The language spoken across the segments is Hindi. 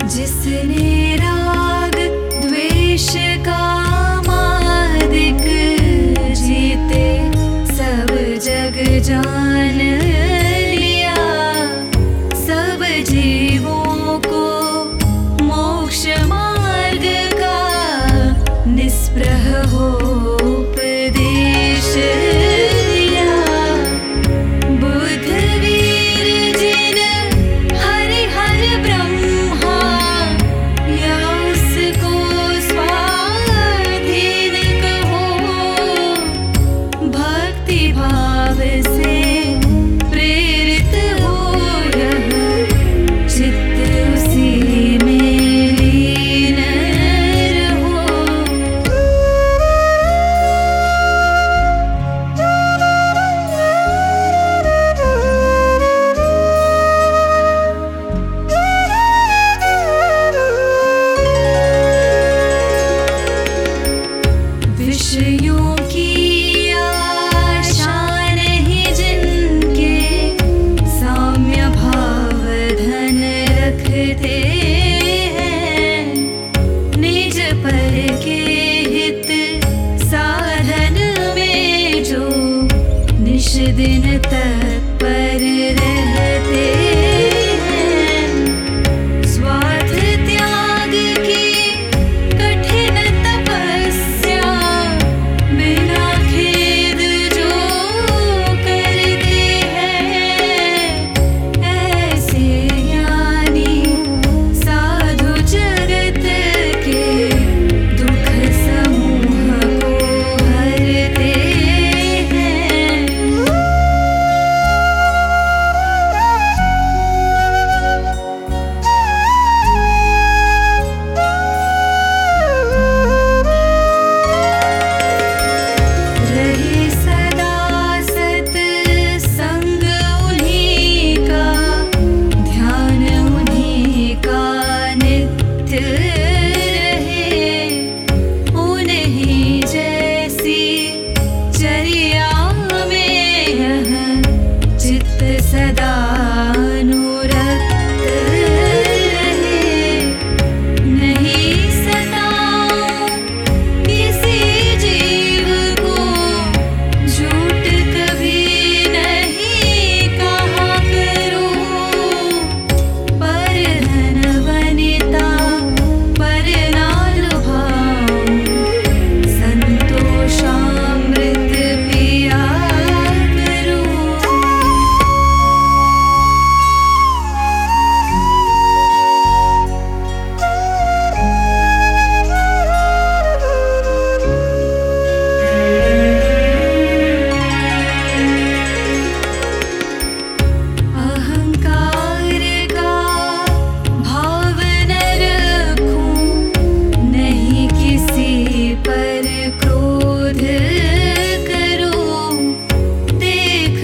जिसने राग द्वेष का मादिक जीते सब जग जान लिया। सब जीवों को मोक्ष मार्ग का निस्पृह हो उपदेश दिया। बुद्ध वीर जिन हरि हर ब्रह्मा या उसको स्वाधीन कहो। भक्ति भाव से प्रेरित हो यह चित्त उसी में लीन रहो। विषयों की आशा नहीं जिनके साम्य भाव धन रखते हैं। निज पर के हित साधन में जो निश दिन तत्पर रहते हैं। स्वार्थ त्याग की कठिन तपस्या बिना खेद जो करते हैं। ऐसे ज्ञानी साधु जगत के दुख समूह को हरते हैं। रहे सदा सत्संग उन्हीं का, ध्यान उन्हीं का नित्य रहे। उन्हीं जैसी चर्या में यह चित्त सदा अनुरक्त रहे। नहीं सताऊं किसी जीव को, झूठ कभी नहीं कहा करूं। पर धन वनिता पर ना लुभाऊं, संतोषामृत पिया करूं। अहंकार का भाव न रखूं, नहीं किसी पर क्रोध करूं। देख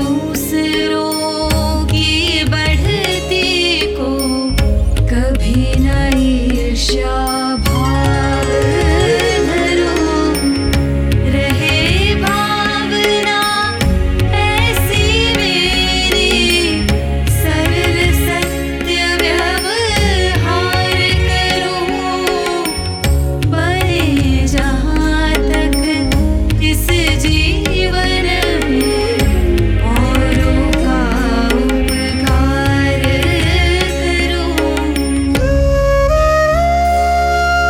दूसरों की बढ़ती को कभी न ईर्ष्या भाव धरूं। रहे भावना ऐसी मेरी, सरल सत्य व्यवहार करूं। बने जहाँ तक इस जीवन में औरों का उपकार करूं।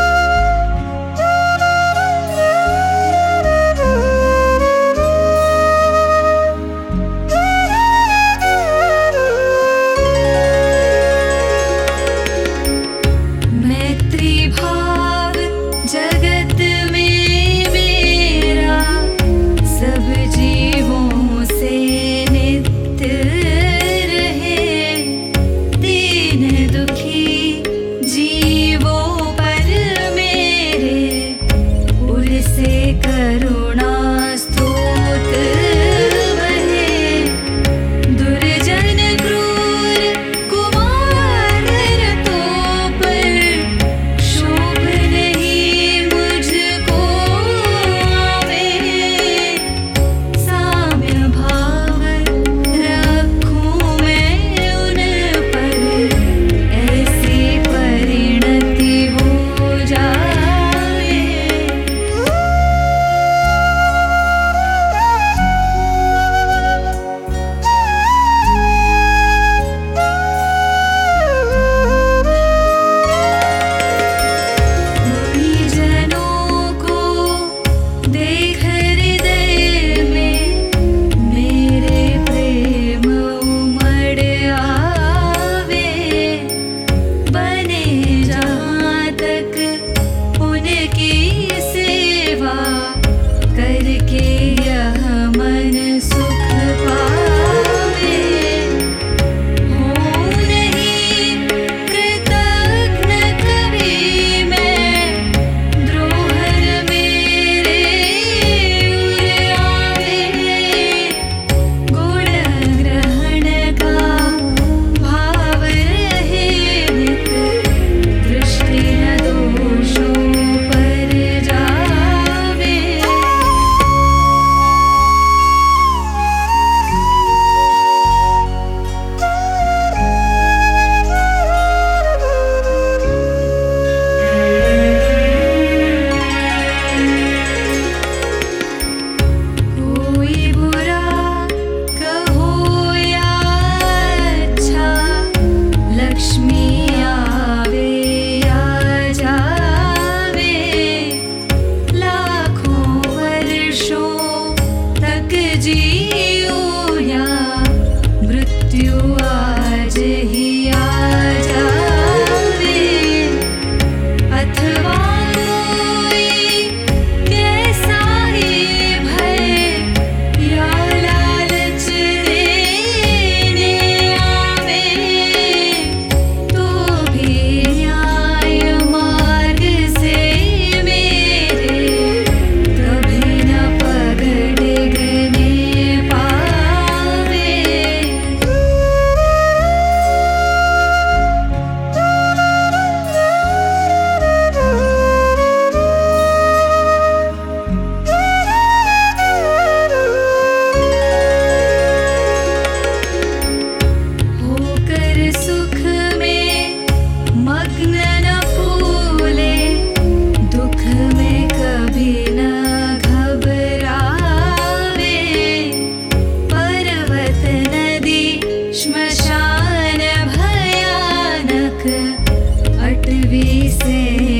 पृथ्वी से